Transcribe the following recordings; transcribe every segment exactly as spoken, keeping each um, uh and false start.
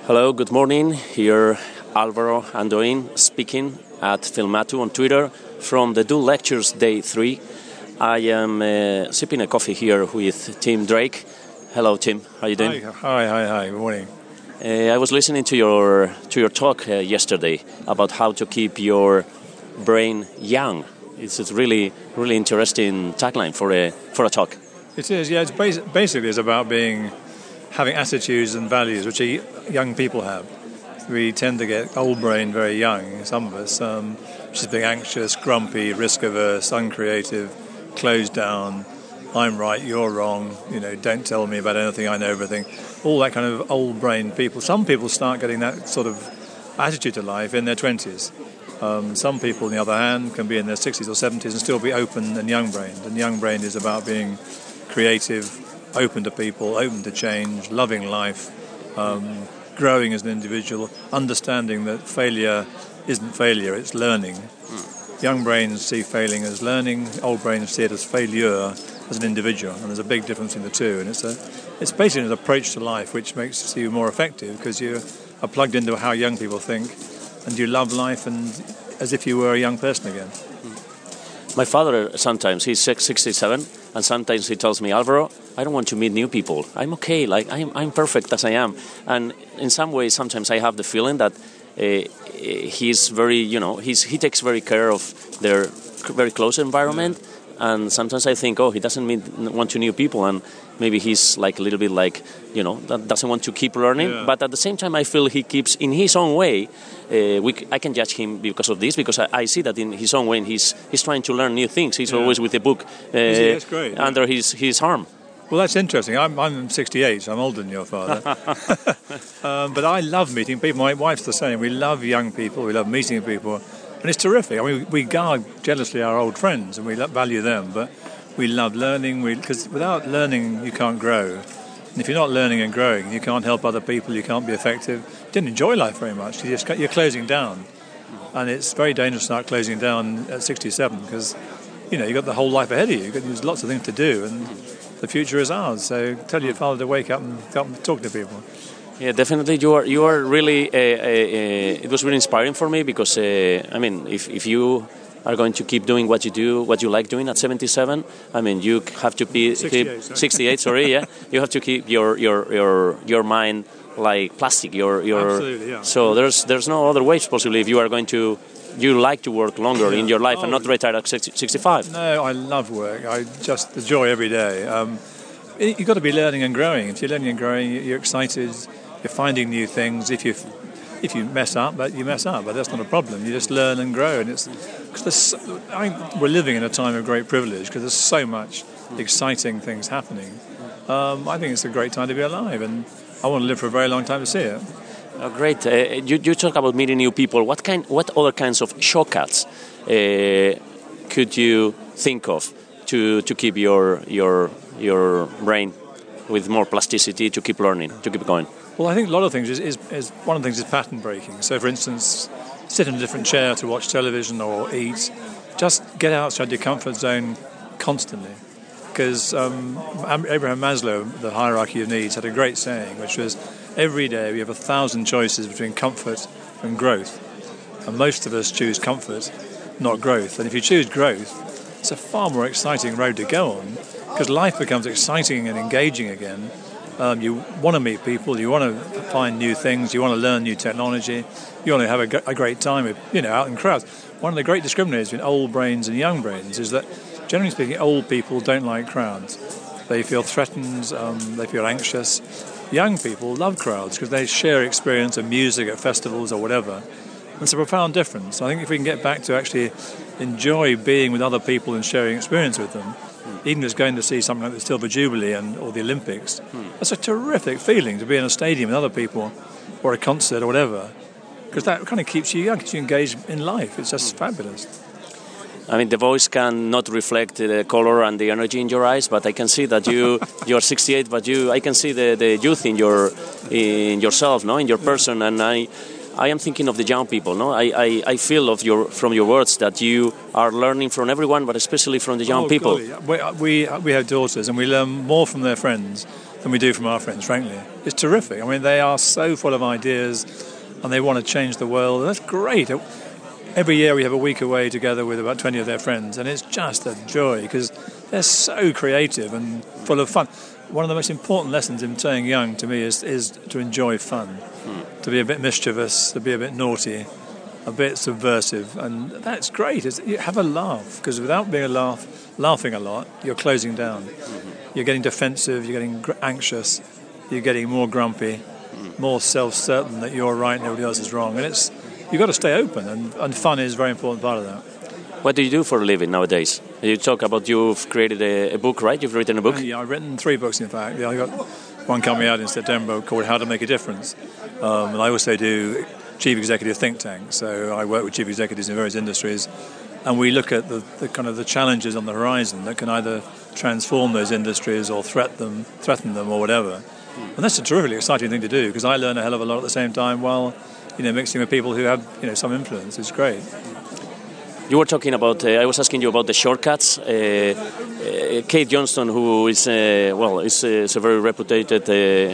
Hello, good morning. Here Alvaro Andoin speaking at Filmatu on Twitter from the Do Lectures Day three. I am uh, sipping a coffee here with Tim Drake. Hello, Tim. How are you doing? Hi, hi, hi. hi. Good morning. Uh, I was listening to your to your talk uh, yesterday about how to keep your brain young. It's a really, really interesting tagline for a for a talk. It is, yeah. It's bas- basically it's about being having attitudes and values which young people have. We tend to get old brain very young, some of us, um, which is being anxious, grumpy, risk-averse, uncreative, closed down, I'm right, you're wrong, you know, don't tell me about anything, I know everything. All that kind of old brain people. Some people start getting that sort of attitude to life in their twenties. Um, some people, on the other hand, can be in their sixties or seventies and still be open and young-brained. And young-brained is about being creative, open to people, open to change, loving life, um, growing as an individual, understanding that failure isn't failure, it's learning. Mm. Young brains see failing as learning, old brains see it as failure as an individual, and there's a big difference in the two. And it's a, it's basically an approach to life which makes you more effective because you are plugged into how young people think, and you love life and as if you were a young person again. My father sometimes, he's sixty-seven, and sometimes he tells me, Alvaro, I don't want to meet new people. I'm okay, like I'm, I'm perfect as I am. And in some ways, sometimes I have the feeling that uh, he's very, you know, he's he takes very care of their very close environment. Yeah. And sometimes I think, oh, he doesn't meet, want to new people, and maybe he's like a little bit like, you know, that doesn't want to keep learning. Yeah. But at the same time, I feel he keeps, in his own way, uh, we, I can judge him because of this, because I, I see that in his own way, he's he's trying to learn new things. He's yeah. always with a book uh, that's great, under yeah. his, his arm. Well, that's interesting. I'm, I'm sixty-eight, so I'm older than your father. um, but I love meeting people. My wife's the same. We love young people. We love meeting people. And it's terrific. I mean, we guard jealously our old friends and we value them, but we love learning, because without learning, you can't grow. And if you're not learning and growing, you can't help other people, you can't be effective. You don't enjoy life very much. You just, you're closing down. And it's very dangerous to start closing down at sixty-seven because, you know, you've got the whole life ahead of you. You've got, there's lots of things to do, and the future is ours. So tell your father to wake up and come and talk to people. Yeah, definitely. You are you are really. Uh, uh, uh, it was really inspiring for me because uh, I mean, if if you are going to keep doing what you do, what you like doing at seventy-seven, I mean, you have to be sixty-eight. Keep, Sorry. sixty-eight. Sorry, yeah. You have to keep your your your your mind like plastic. Your your. Absolutely, yeah. So there's there's no other ways possibly if you are going to. You like to work longer yeah. in your life oh, and not retire at sixty-five. No, I love work. I just the joy every day. Um, you've got to be learning and growing. If you're learning and growing, you're excited. You're finding new things. If you if you mess up, but you mess up, but that's not a problem. You just learn and grow, and it's because I think we're living in a time of great privilege because there's so much exciting things happening. Um, I think it's a great time to be alive, and I want to live for a very long time to see it. Oh, great. Uh, you you talk about meeting new people. What kind? What other kinds of shortcuts uh, could you think of to to keep your your your brain with more plasticity, to keep learning, to keep going? Well, I think a lot of things is, is, is one of the things is pattern breaking. So, for instance, sit in a different chair to watch television or eat. Just get outside your comfort zone constantly. Because um, Abraham Maslow, the hierarchy of needs, had a great saying, which was, every day we have a thousand choices between comfort and growth. And most of us choose comfort, not growth. And if you choose growth, it's a far more exciting road to go on, because life becomes exciting and engaging again. Um, you want to meet people, you want to find new things, you want to learn new technology, you want to have a, a great time, with, you know, out in crowds. One of the great discriminators between old brains and young brains is that, generally speaking, old people don't like crowds. They feel threatened, um, they feel anxious. Young people love crowds because they share experience of music at festivals or whatever. It's a profound difference. I think if we can get back to actually enjoy being with other people and sharing experience with them, even just going to see something like the Silver Jubilee and or the Olympics, hmm. that's a terrific feeling to be in a stadium with other people or a concert or whatever, because that kind of keeps you young, keeps you engaged in life. It's just hmm. fabulous. I mean, the voice can not reflect the color and the energy in your eyes, but I can see that you you're sixty-eight, but you I can see the, the youth in your in yourself, no, in your person, and I. I am thinking of the young people. No, I, I, I feel of your from your words that you are learning from everyone, but especially from the young oh, people. We, we we have daughters, and we learn more from their friends than we do from our friends, frankly. It's terrific. I mean, they are so full of ideas and they want to change the world. And that's great. Every year we have a week away together with about twenty of their friends, and it's just a joy because they're so creative and full of fun. One of the most important lessons in staying young to me is, is to enjoy fun, mm. to be a bit mischievous, to be a bit naughty, a bit subversive, and that's great. It's, you have a laugh, because without being a laugh, laughing a lot, you're closing down. Mm-hmm. You're getting defensive, you're getting gr- anxious, you're getting more grumpy, mm. more self-certain that you're right and everybody else is wrong. And it's you've got to stay open, and, and fun is a very important part of that. What do you do for a living nowadays? You talk about you've created a, a book, right? You've written a book? Uh, yeah, I've written three books, in fact. Yeah, I got one coming out in September called How to Make a Difference. Um, and I also do Chief Executive Think Tank. So I work with chief executives in various industries, and we look at the, the kind of the challenges on the horizon that can either transform those industries or threat them, threaten them or whatever. And that's a terrifically exciting thing to do, because I learn a hell of a lot at the same time while, you know, mixing with people who have, you know, some influence. It's great. You were talking about, uh, I was asking you about the shortcuts. Uh, uh, Kate Johnston, who is, uh, well, is, uh, is a very reputed, uh,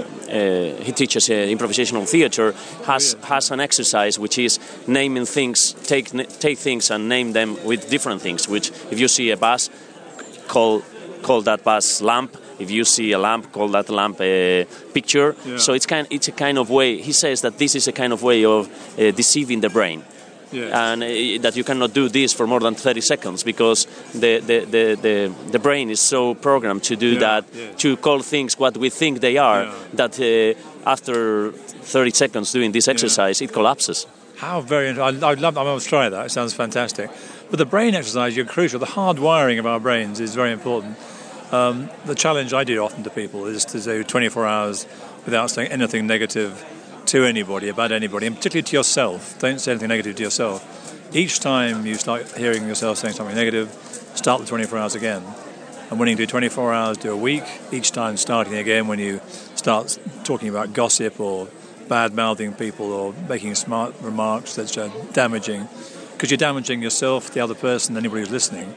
uh, he teaches uh, improvisational theatre, has oh, yeah. has an exercise which is naming things, take take things and name them with different things, which if you see a bus, call, call that bus lamp. If you see a lamp, call that lamp a picture. Yeah. So it's kind, it's a kind of way, he says that this is a kind of way of uh, deceiving the brain. Yes. And uh, that you cannot do this for more than thirty seconds, because the the, the, the, the brain is so programmed to do yeah, that, yeah. to call things what we think they are, yeah. that uh, after thirty seconds doing this exercise, yeah. it collapses. How very interesting. I'd love, I must try that. It sounds fantastic. But the brain exercise, you're crucial. The hard wiring of our brains is very important. Um, the challenge I do often to people is to do twenty-four hours without saying anything negative to anybody, about anybody, and particularly to yourself. Don't say anything negative to yourself. Each time you start hearing yourself saying something negative, start the twenty-four hours again. And when you do twenty-four hours, do a week, each time starting again when you start talking about gossip or bad-mouthing people or making smart remarks that are damaging, because you're damaging yourself, the other person, anybody who's listening.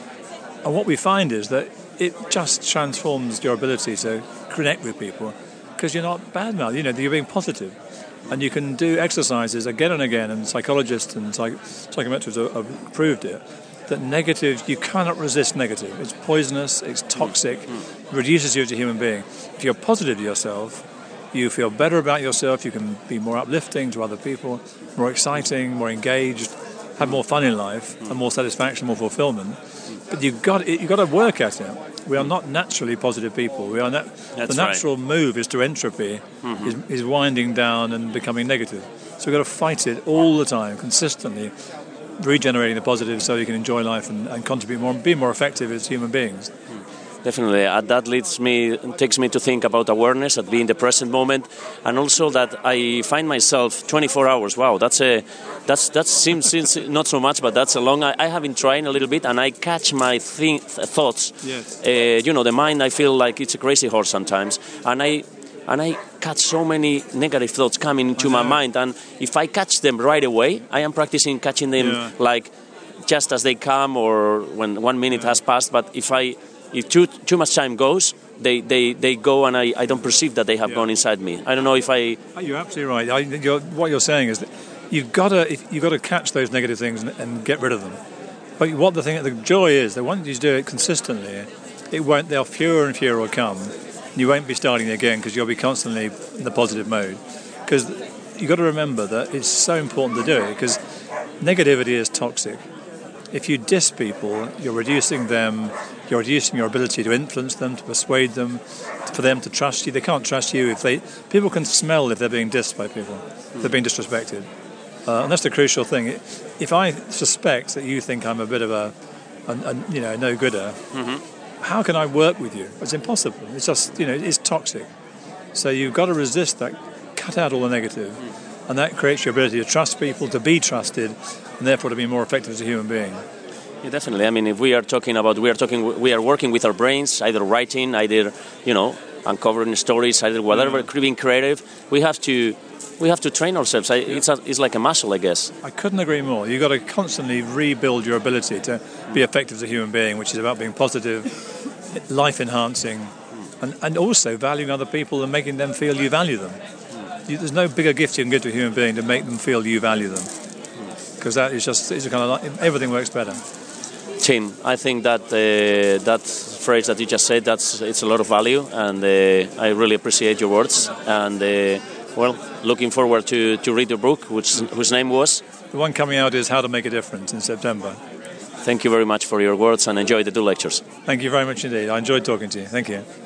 And what we find is that it just transforms your ability to connect with people, because you're not bad-mouthing, you know, you're being positive. And you can do exercises again and again, and psychologists and psych- psychometrists have, have proved it, that negative, you cannot resist negative. It's poisonous, it's toxic, it reduces you as a human being. If you're positive to yourself, you feel better about yourself, you can be more uplifting to other people, more exciting, more engaged, have more fun in life, and more satisfaction, more fulfillment. But you've got, you've got to work at it. We are not naturally positive people. We are na- the natural right. move is to entropy, mm-hmm. is, is winding down and becoming negative. So we've got to fight it all the time, consistently, regenerating the positive so you can enjoy life and, and contribute more, be more effective as human beings. Definitely, uh, that leads me, takes me to think about awareness, at being in the present moment, and also that I find myself twenty-four hours. Wow, that's a, that's that seems, seems not so much, but that's a long. I, I have been trying a little bit, and I catch my think, thoughts. Yes. Uh, you know, the mind. I feel like it's a crazy horse sometimes, and I. And I catch so many negative thoughts coming into my mind, and if I catch them right away, I am practicing catching them yeah. like just as they come, or when one minute yeah. has passed. But if I If too too much time goes, they, they, they go, and I, I don't perceive that they have yeah. gone inside me. I don't know if I. You're absolutely right. I, you're, what you're saying is that you've got to you've got to catch those negative things and, and get rid of them. But what the thing, the joy is that once you do it consistently, it won't. They'll fewer and fewer will come. You won't be starting again because you'll be constantly in the positive mode. Because you've got to remember that it's so important to do it, because negativity is toxic. If you diss people, you're reducing them, you're reducing your ability to influence them, to persuade them, for them to trust you. They can't trust you if they... People can smell if they're being dissed by people, if they're being disrespected. Uh, and that's the crucial thing. If I suspect that you think I'm a bit of a, a, a you know, no-gooder, mm-hmm. how can I work with you? It's impossible. It's just, you know, it's toxic. So you've got to resist that, cut out all the negative, mm. and that creates your ability to trust people, to be trusted, and therefore to be more effective as a human being. Yeah, definitely. I mean, if we are talking about, we are talking, we are working with our brains, either writing, either, you know, uncovering stories, either whatever, yeah. being creative. We have to, we have to train ourselves. I, yeah. It's a, it's like a muscle, I guess. I couldn't agree more. You've got to constantly rebuild your ability to be effective as a human being, which is about being positive, life-enhancing, and, and also valuing other people and making them feel you value them. You, there's no bigger gift you can give to a human being to make them feel you value them, because that is just it's kind of like, everything works better. Tim, I think that uh, that phrase that you just said, that's it's a lot of value, and uh, I really appreciate your words. And uh, well, looking forward to, to read your book, which whose name was? The one coming out is How to Make a Difference in September. Thank you very much for your words, and enjoy the two lectures. Thank you very much indeed. I enjoyed talking to you. Thank you.